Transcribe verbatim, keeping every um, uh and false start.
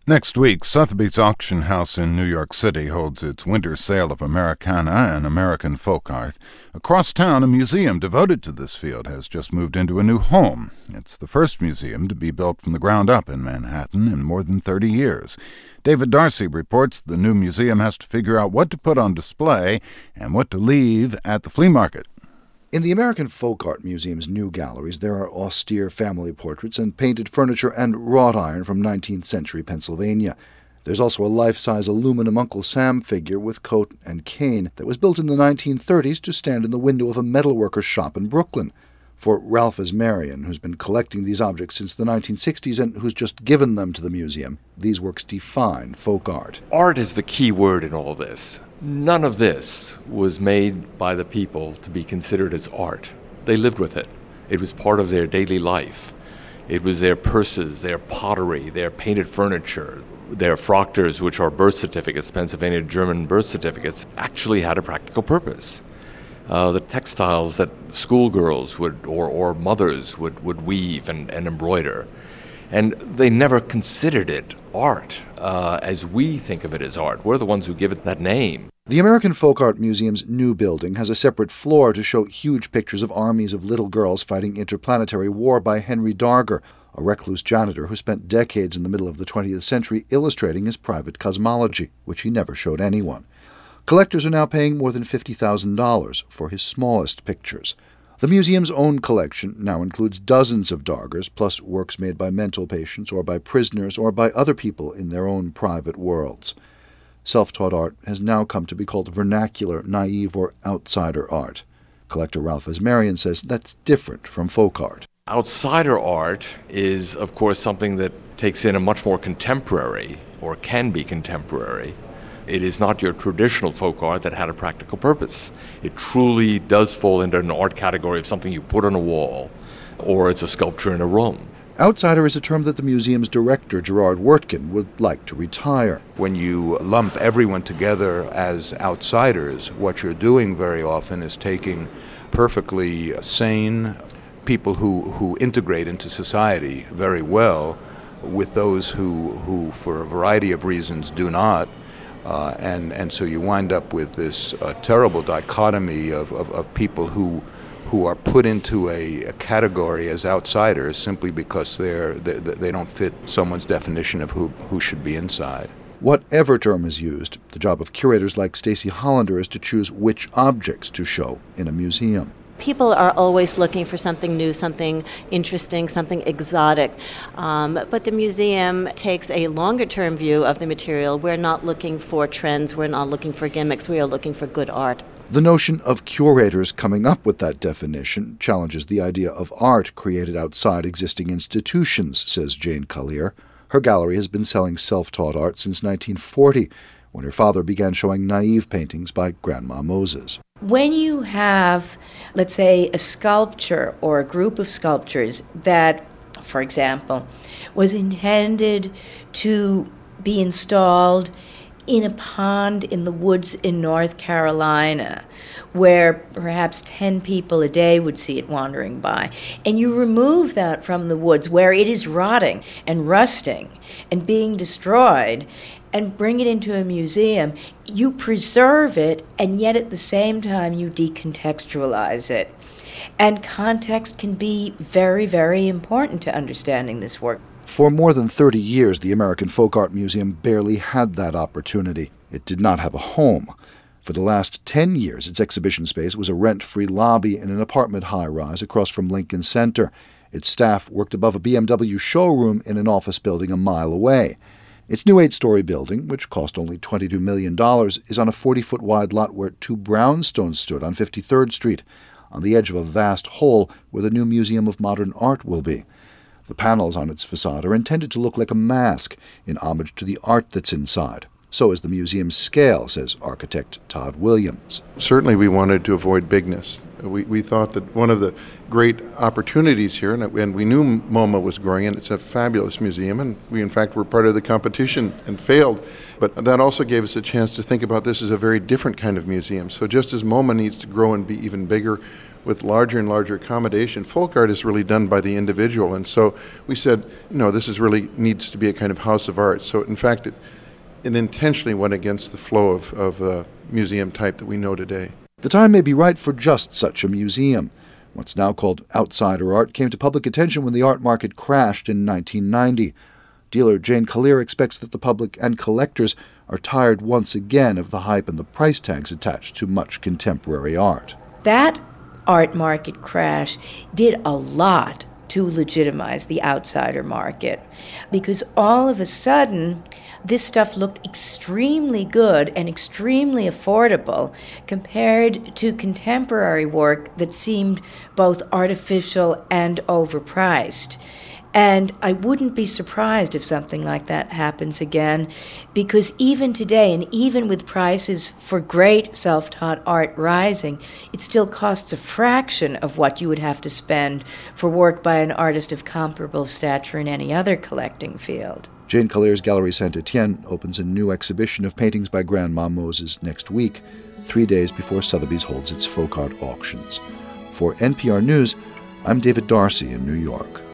Next week, Sotheby's Auction House in New York City holds its winter sale of Americana and American folk art. Across town, a museum devoted to this field has just moved into a new home. It's the first museum to be built from the ground up in Manhattan in more than thirty years. David Darcy reports the new museum has to figure out what to put on display and what to leave at the flea market. In the American Folk Art Museum's new galleries, there are austere family portraits and painted furniture and wrought iron from nineteenth century Pennsylvania. There's also a life-size aluminum Uncle Sam figure with coat and cane that was built in the nineteen thirties to stand in the window of a metalworker's shop in Brooklyn. For Ralph Asmarian, who's been collecting these objects since the nineteen sixties and who's just given them to the museum, these works define folk art. Art is the key word in all this. None of this was made by the people to be considered as art. They lived with it. It was part of their daily life. It was their purses, their pottery, their painted furniture, their Frochters, which are birth certificates, Pennsylvania German birth certificates, actually had a practical purpose. Uh, the textiles that schoolgirls would or, or mothers would, would weave and, and embroider. And they never considered it art uh, as we think of it as art. We're the ones who give it that name. The American Folk Art Museum's new building has a separate floor to show huge pictures of armies of little girls fighting interplanetary war by Henry Darger, a recluse janitor who spent decades in the middle of the twentieth century illustrating his private cosmology, which he never showed anyone. Collectors are now paying more than fifty thousand dollars for his smallest pictures. The museum's own collection now includes dozens of Dargers, plus works made by mental patients or by prisoners or by other people in their own private worlds. Self-taught art has now come to be called vernacular, naive, or outsider art. Collector Ralph Asmarian says that's different from folk art. Outsider art is, of course, something that takes in a much more contemporary, or can be contemporary. It is not your traditional folk art that had a practical purpose. It truly does fall into an art category of something you put on a wall, or it's a sculpture in a room. Outsider is a term that the museum's director, Gerard Wertkin, would like to retire. When you lump everyone together as outsiders, what you're doing very often is taking perfectly sane people who, who integrate into society very well with those who, who, for a variety of reasons, do not. Uh, and, and so you wind up with this uh, terrible dichotomy of, of, of people who who are put into a, a category as outsiders simply because they're, they, they don't fit someone's definition of who, who should be inside. Whatever term is used, the job of curators like Stacy Hollander is to choose which objects to show in a museum. People are always looking for something new, something interesting, something exotic. Um, but the museum takes a longer-term view of the material. We're not looking for trends. We're not looking for gimmicks. We are looking for good art. The notion of curators coming up with that definition challenges the idea of art created outside existing institutions, says Jane Collier. Her gallery has been selling self-taught art since nineteen forty, when her father began showing naive paintings by Grandma Moses. When you have, let's say, a sculpture or a group of sculptures that, for example, was intended to be installed in a pond in the woods in North Carolina, where perhaps ten people a day would see it wandering by, and you remove that from the woods where it is rotting and rusting and being destroyed, and bring it into a museum, you preserve it, and yet at the same time you decontextualize it. And context can be very, very important to understanding this work. For more than thirty years, the American Folk Art Museum barely had that opportunity. It did not have a home. For the last ten years, its exhibition space was a rent-free lobby in an apartment high-rise across from Lincoln Center. Its staff worked above a B M W showroom in an office building a mile away. Its new eight-story building, which cost only twenty-two million dollars, is on a forty-foot wide lot where two brownstones stood on fifty-third Street, on the edge of a vast hole where the new Museum of Modern Art will be. The panels on its facade are intended to look like a mask, in homage to the art that's inside. So is the museum's scale, says architect Todd Williams. Certainly we wanted to avoid bigness. We, we thought that one of the great opportunities here, and, and we knew MoMA was growing, and it's a fabulous museum, and we in fact were part of the competition and failed, but that also gave us a chance to think about this as a very different kind of museum. So just as MoMA needs to grow and be even bigger, with larger and larger accommodation, folk art is really done by the individual. And so we said, no, this is really needs to be a kind of house of art. So in fact, it, it intentionally went against the flow of, of uh, museum type that we know today. The time may be right for just such a museum. What's now called outsider art came to public attention when the art market crashed in nineteen ninety. Dealer Jane Collier expects that the public and collectors are tired once again of the hype and the price tags attached to much contemporary art. That art market crash did a lot to legitimize the outsider market, because all of a sudden this stuff looked extremely good and extremely affordable compared to contemporary work that seemed both artificial and overpriced. And I wouldn't be surprised if something like that happens again, because even today, and even with prices for great self-taught art rising, it still costs a fraction of what you would have to spend for work by an artist of comparable stature in any other collecting field. Jane Collier's Gallery Saint-Étienne opens a new exhibition of paintings by Grandma Moses next week, three days before Sotheby's holds its folk art auctions. For N P R News, I'm David Darcy in New York.